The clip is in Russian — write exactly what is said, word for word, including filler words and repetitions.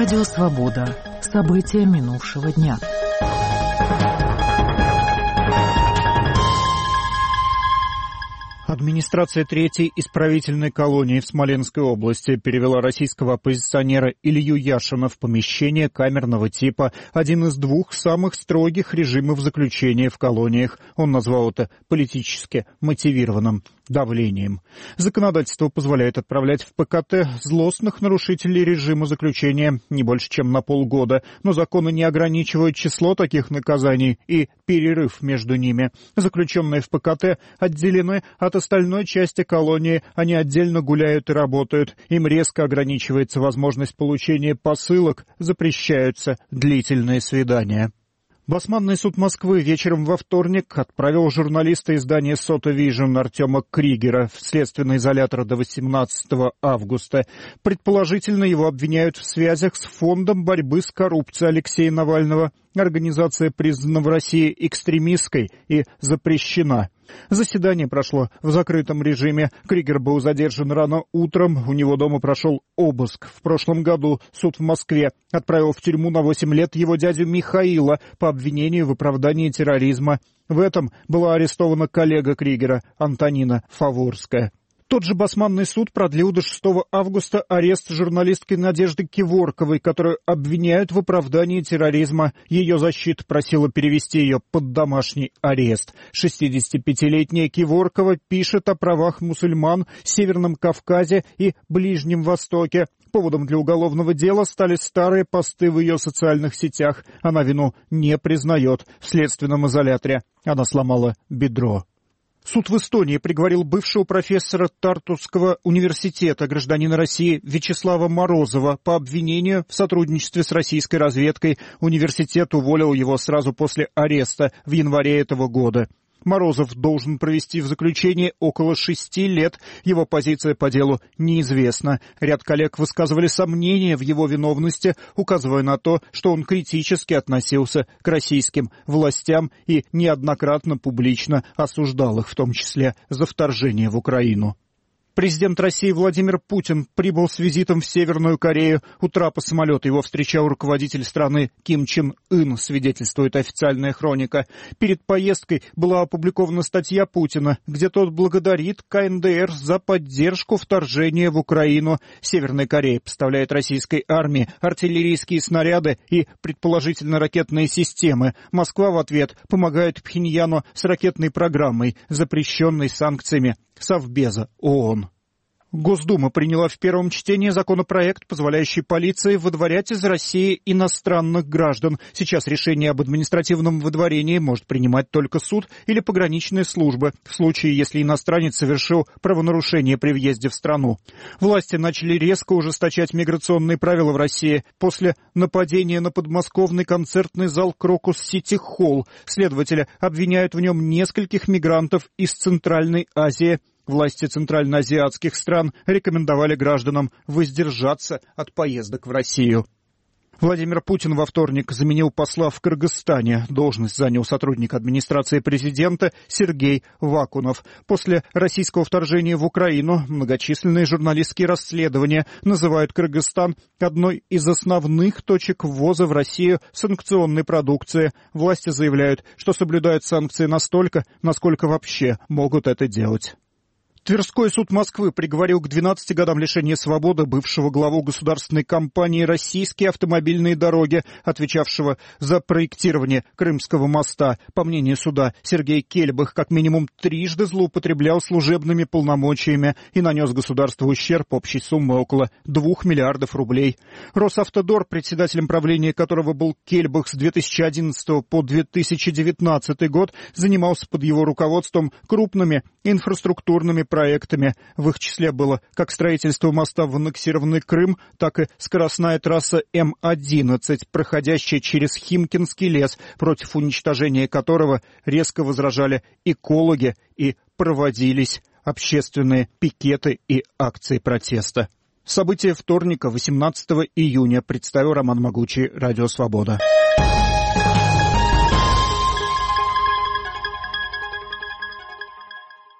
Радио «Свобода». События минувшего дня. Администрация третьей исправительной колонии в Смоленской области перевела российского оппозиционера Илью Яшина в помещение камерного типа, один из двух самых строгих режимов заключения в колониях. Он назвал это политически мотивированным давлением. Законодательство позволяет отправлять в ПКТ злостных нарушителей режима заключения не больше, чем на полгода, но законы не ограничивают число таких наказаний и перерыв между ними. Заключенные в ПКТ отделены от остальной части колонии, они отдельно гуляют и работают. Им резко ограничивается возможность получения посылок, запрещаются длительные свидания. Басманный суд Москвы вечером во вторник отправил журналиста издания «Сота Вижн» Артема Кригера в следственный изолятор до восемнадцатого августа. Предположительно, его обвиняют в связях с фондом борьбы с коррупцией Алексея Навального. Организация признана в России экстремистской и запрещена. Заседание прошло в закрытом режиме. Кригер был задержан рано утром. У него дома прошел обыск. В прошлом году суд в Москве отправил в тюрьму на восемь лет его дядю Михаила по обвинению в оправдании терроризма. В этом была арестована коллега Кригера, Антонина Фаворская. Тот же Басманный суд продлил до шестого августа арест журналистки Надежды Киворковой, которую обвиняют в оправдании терроризма. Ее защита просила перевести ее под домашний арест. шестидесятипятилетняя Киворкова пишет о правах мусульман, Северном Кавказе и Ближнем Востоке. Поводом для уголовного дела стали старые посты в ее социальных сетях. Она вину не признает. В следственном изоляторе она сломала бедро. Суд в Эстонии приговорил бывшего профессора Тартусского университета, гражданина России Вячеслава Морозова, по обвинению в сотрудничестве с российской разведкой. Университет уволил его сразу после ареста в январе этого года. Морозов должен провести в заключении около шести лет. Его позиция по делу неизвестна. Ряд коллег высказывали сомнения в его виновности, указывая на то, что он критически относился к российским властям и неоднократно публично осуждал их, в том числе за вторжение в Украину. Президент России Владимир Путин прибыл с визитом в Северную Корею. У трапа самолета его встречал руководитель страны Ким Чен Ын, свидетельствует официальная хроника. Перед поездкой была опубликована статья Путина, где тот благодарит ка эн дэ эр за поддержку вторжения в Украину. Северная Корея поставляет российской армии артиллерийские снаряды и, предположительно, ракетные системы. Москва в ответ помогает Пхеньяну с ракетной программой, запрещенной санкциями Совбеза ООН. Госдума приняла в первом чтении законопроект, позволяющий полиции выдворять из России иностранных граждан. Сейчас решение об административном выдворении может принимать только суд или пограничные службы, в случае, если иностранец совершил правонарушение при въезде в страну. Власти начали резко ужесточать миграционные правила в России после нападения на подмосковный концертный зал «Крокус Сити Холл». Следователи обвиняют в нем нескольких мигрантов из Центральной Азии. Власти центральноазиатских стран рекомендовали гражданам воздержаться от поездок в Россию. Владимир Путин во вторник заменил посла в Кыргызстане. Должность занял сотрудник администрации президента Сергей Вакунов. После российского вторжения в Украину многочисленные журналистские расследования называют Кыргызстан одной из основных точек ввоза в Россию санкционной продукции. Власти заявляют, что соблюдают санкции настолько, насколько вообще могут это делать. Тверской суд Москвы приговорил к двенадцати годам лишения свободы бывшего главу государственной компании «Российские автомобильные дороги», отвечавшего за проектирование Крымского моста. По мнению суда, Сергей Кельбах как минимум трижды злоупотреблял служебными полномочиями и нанес государству ущерб общей суммы около двух миллиардов рублей. Росавтодор, председателем правления которого был Кельбах с две тысячи одиннадцатого по две тысячи девятнадцатый год, занимался под его руководством крупными инфраструктурными проектами. В их числе было как строительство моста в аннексированный Крым, так и скоростная трасса эм одиннадцать, проходящая через Химкинский лес, против уничтожения которого резко возражали экологи и проводились общественные пикеты и акции протеста. События вторника, восемнадцатого июня, представил Роман Могучий, Радио Свобода.